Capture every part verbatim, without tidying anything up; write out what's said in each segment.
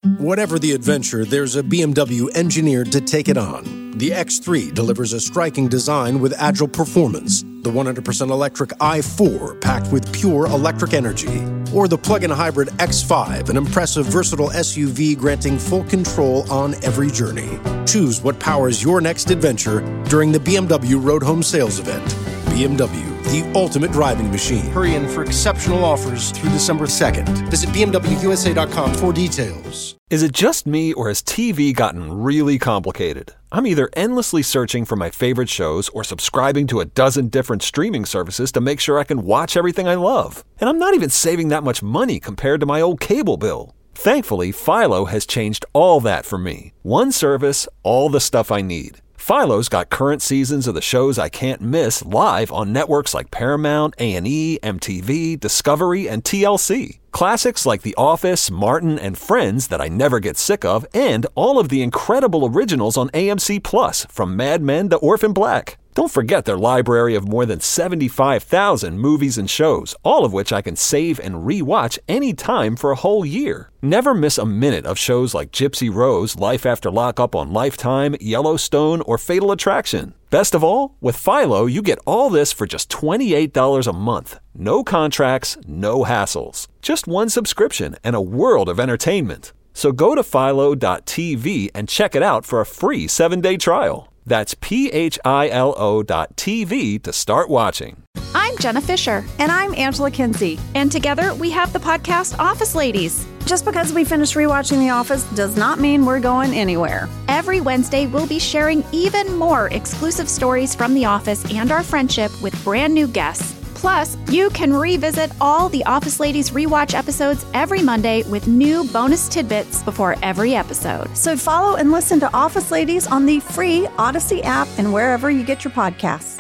Whatever the adventure, there's a B M W engineered to take it on. The X three delivers a striking design with agile performance. The one hundred percent electric i four, packed with pure electric energy. Or the plug-in hybrid X five, an impressive, versatile S U V granting full control on every journey. Choose what powers your next adventure during the B M W Road Home Sales Event. B M W, the ultimate driving machine. Hurry in for exceptional offers through December second. Visit B M W U S A dot com for details. Is it just me, or has T V gotten really complicated? I'm either endlessly searching for my favorite shows or subscribing to a dozen different streaming services to make sure I can watch everything I love. And I'm not even saving that much money compared to my old cable bill. Thankfully, Philo has changed all that for me. One service, all the stuff I need. Philo's got current seasons of the shows I can't miss live on networks like Paramount, A and E, M T V, Discovery, and T L C. Classics like The Office, Martin, and Friends that I never get sick of, and all of the incredible originals on A M C Plus, from Mad Men to Orphan Black. Don't forget their library of more than seventy-five thousand movies and shows, all of which I can save and re-watch anytime for a whole year. Never miss a minute of shows like Gypsy Rose, Life After Lockup on Lifetime, Yellowstone, or Fatal Attraction. Best of all, with Philo, you get all this for just twenty-eight dollars a month. No contracts, no hassles. Just one subscription and a world of entertainment. So go to philo dot t v and check it out for a free seven-day trial. That's P H I L O dot T V to start watching. I'm Jenna Fisher. And I'm Angela Kinsey. And together we have the podcast Office Ladies. Just because we finished rewatching The Office does not mean we're going anywhere. Every Wednesday, we'll be sharing even more exclusive stories from The Office and our friendship with brand new guests. Plus, you can revisit all the Office Ladies rewatch episodes every Monday with new bonus tidbits before every episode. So follow and listen to Office Ladies on the free Odyssey app and wherever you get your podcasts.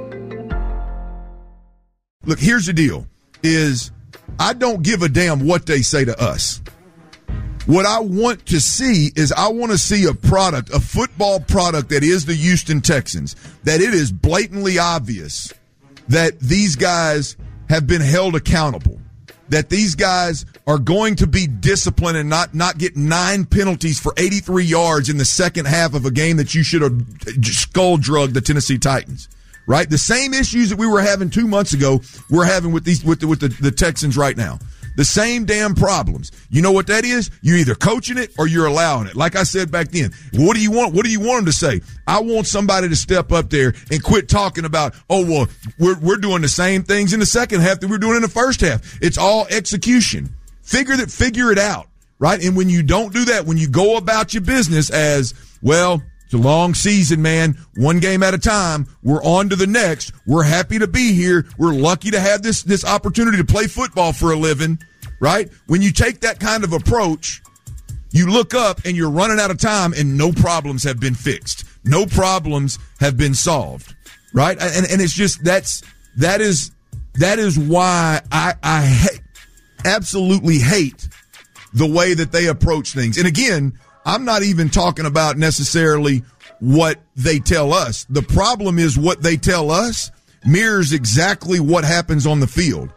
Look, here's the deal, is I don't give a damn what they say to us. What I want to see is I want to see a product, a football product that is the Houston Texans, that it is blatantly obvious that these guys have been held accountable, that these guys are going to be disciplined and not, not get nine penalties for eighty-three yards in the second half of a game that you should have skull drugged the Tennessee Titans, right? The same issues that we were having two months ago, we're having with these with the, with the, the Texans right now. The same damn problems. You know what that is? You're either coaching it or you're allowing it. Like I said back then, what do you want? What do you want them to say? I want somebody to step up there and quit talking about, oh, well, we're, we're doing the same things in the second half that we're doing in the first half. It's all execution. Figure that, figure it out, right? And when you don't do that, when you go about your business as, well, it's a long season, man. One game at a time. We're on to the next. We're happy to be here. We're lucky to have this, this opportunity to play football for a living, right? When you take that kind of approach, you look up and you're running out of time and no problems have been fixed. No problems have been solved, right? And, and it's just, that's, that is, that is why I, I hate, absolutely hate the way that they approach things. And again, I'm not even talking about necessarily what they tell us. The problem is what they tell us mirrors exactly what happens on the field.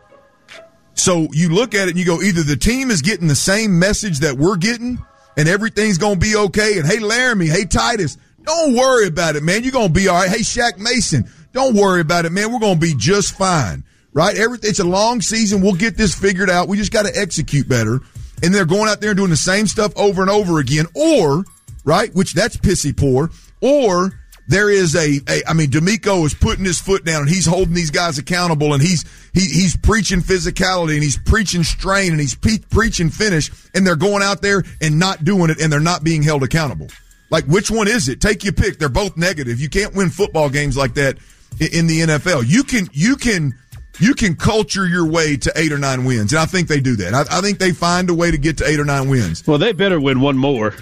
So you look at it and you go, either the team is getting the same message that we're getting and everything's going to be okay. And hey, Laramie, hey, Titus, don't worry about it, man. You're going to be all right. Hey, Shaq Mason, don't worry about it, man. We're going to be just fine, right? Everything, it's a long season. We'll get this figured out. We just got to execute better. And they're going out there and doing the same stuff over and over again, or, right, which that's pissy poor, or there is a, a I mean, D'Amico is putting his foot down and he's holding these guys accountable and he's he, he's preaching physicality and he's preaching strain and he's pe- preaching finish, and they're going out there and not doing it and they're not being held accountable. Like, which one is it? Take your pick. They're both negative. You can't win football games like that in, in the N F L. You can, you can, You can culture your way to eight or nine wins, and I think they do that. I, I think they find a way to get to eight or nine wins. Well, they better win one more.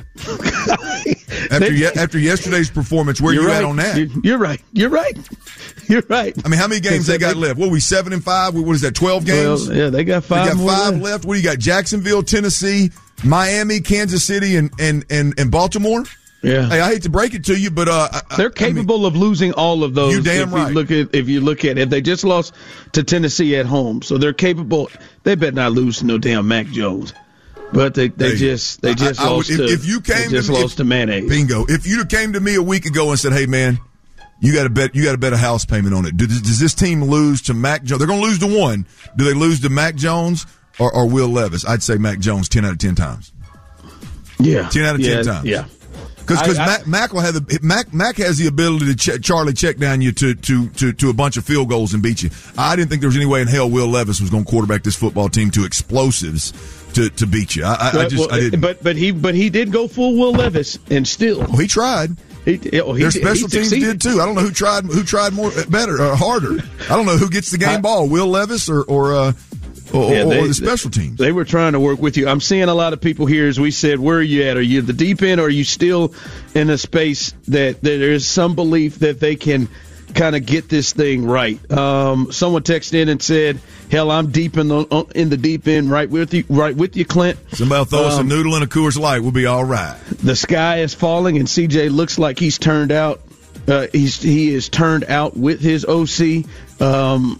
after they, ye- after yesterday's performance, where you right. at on that? You're right. You're right. You're right. I mean, how many games they got left? What are we, seven and five? What is that, twelve games? Well, yeah, they got five. They got more five left. left. What do you got? Jacksonville, Tennessee, Miami, Kansas City, and and and, and Baltimore. Yeah. Hey, I hate to break it to you, but uh, they're capable I mean, of losing all of those. You damn if right. You look at, if you look at it, they just lost to Tennessee at home, so they're capable. They better not lose to no damn Mac Jones. But they, they Hey, just they just I, I lost would, to if, if you came they just to me, lost if, to mayonnaise. Bingo. If you came to me a week ago and said, "Hey, man, you got to bet you got to bet a house payment on it. Does, does this team lose to Mac Jones? They're going to lose to one. Do they lose to Mac Jones or, or Will Levis?" I'd say Mac Jones ten out of ten times. Yeah, ten out of ten yeah, times. Yeah. Because I- I- Mac, Mac will have the Mac Mac has the ability to check, Charlie check down you to, to to to a bunch of field goals and beat you. I didn't think there was any way in hell Will Levis was going to quarterback this football team to explosives to, to beat you. I, I, I just well, I didn't. But but he but he did go full Will Levis and still Well, he tried. he, oh, he Their did- special he teams succeeded. did too. I don't know who tried who tried more better or harder. I don't know who gets the game I- ball, Will Levis or or uh, or, Yeah, they- or the special teams. They were trying to work with you. I'm seeing a lot of people here, as we said, where are you at? Are you at the deep end, or are you still in a space that, that there is some belief that they can kind of get this thing right? Um, someone texted in and said, hell, I'm deep in the in the deep end, right with you, right with you, Clint. Somebody will throw us a Um, noodle and a Coors Light. We'll be all right. The sky is falling, and C J looks like he's turned out. Uh, he's he is turned out with his O C. Um,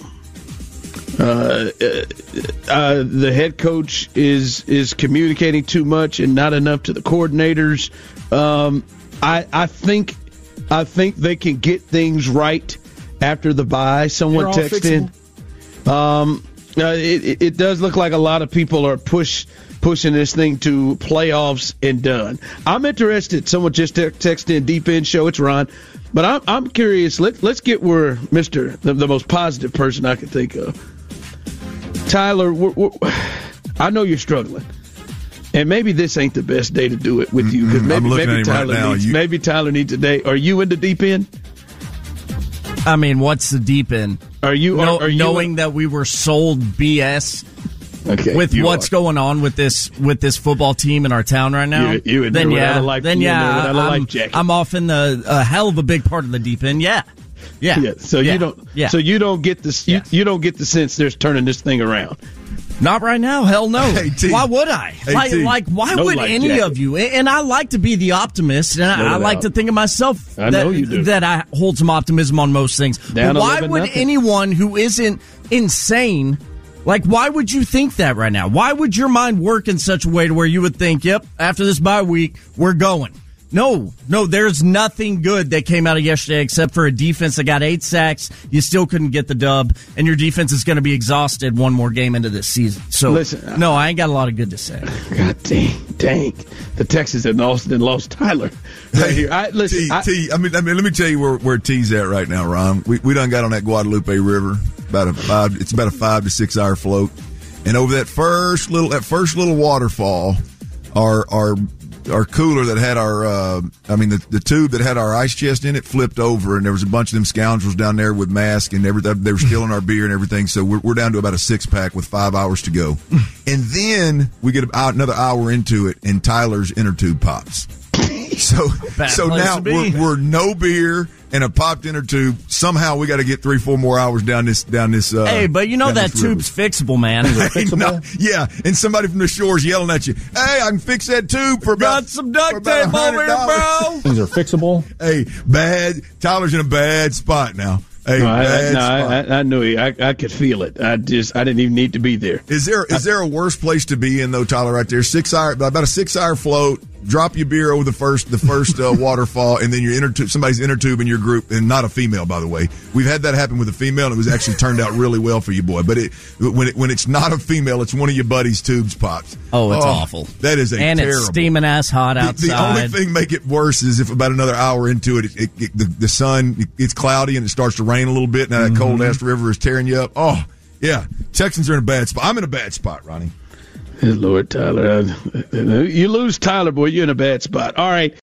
uh, uh, the head coach is is communicating too much and not enough to the coordinators. Um, I I think I think they can get things right after the bye. Someone all texted in. Um, uh, it, it, it does look like a lot of people are push pushing this thing to playoffs and done. I'm interested. Someone just te- texted in deep end show. It's Ron, but I'm I'm curious. Let let's get where Mister the, the most positive person I can think of. Tyler, we're, we're, I know you're struggling, and maybe this ain't the best day to do it with you because maybe, I'm looking maybe at him right Tyler now. needs You- maybe Tyler needs a day. Are you in the deep end? I mean, what's the deep end? Are you No, are, are you knowing that we were sold B S okay, with you what's are. going on with this with this football team in our town right now? You- you in then there without yeah, a life- then you in there yeah, without a I'm, life jacket. I'm off in the a hell of a big part of the deep end. Yeah, yeah. Yeah, so yeah. you don't. Yeah. So you don't get the. You, Yes. you don't get the sense there's turning this thing around. Not right now. Hell no. Hey, T. Why would I? Hey, like, T. like, why No would life any jacket. of you? And I like to be the optimist, and I, I doubt. like to think of myself I that, know you do. that I hold some optimism on most things. Down but why eleven would nothing. anyone who isn't insane, like, why would you think that right now? Why would your mind work in such a way to where you would think, yep, after this bye week, we're going? No, no, there's nothing good that came out of yesterday except for a defense that got eight sacks. You still couldn't get the dub, and your defense is going to be exhausted one more game into this season. So, Listen, no, I ain't got a lot of good to say. God dang, dang. The Texans and Austin lost Tyler right here. I, listen, T, I, T, I mean, I mean, let me tell you where, where T's at right now, Ron. We we done got on that Guadalupe River. About a five. It's about a five to six hour float, and over that first little that first little waterfall, our our our cooler that had our, uh, I mean, the, the tube that had our ice chest in it flipped over, and there was a bunch of them scoundrels down there with masks and everything. They were stealing our beer and everything. So we're, we're down to about a six pack with five hours to go. And then we get about another hour into it, and Tyler's inner tube pops. So, Bad so place now to be. we're, we're no beer and a popped inner tube. Somehow we got to get three, four more hours down this, down this. Uh, Hey, but you know down that this river. tube's fixable, man. Hey, no, yeah, and somebody from the shore's yelling at you. Hey, I can fix that tube for about Got some duct for about tape over here, one hundred dollars. bro. Things are fixable. Hey, bad. Tyler's in a bad spot now. Hey, no, I, bad no, spot. I, I knew it. I, I could feel it. I just, I didn't even need to be there. Is there is there a worse place to be in though, Tyler? Right there, six hour about a six hour float. Drop your beer over the first the first uh, waterfall, and then your inner tube, somebody's inner tube in your group, and not a female, by the way. We've had that happen with a female, and it was actually turned out really well for you, boy. But it when it when it's not a female, it's one of your buddies' tubes pops. Oh, it's awful. That is a and terrible. it's steaming ass hot The- outside. The, only thing make it worse is if about another hour into it, it, it, it the, the sun it, it's cloudy and it starts to rain a little bit. Now that cold ass river is tearing you up. Oh yeah, Texans are in a bad spot. I'm in a bad spot, Ronnie. Lord, Tyler. You lose Tyler, boy, you're in a bad spot. All right.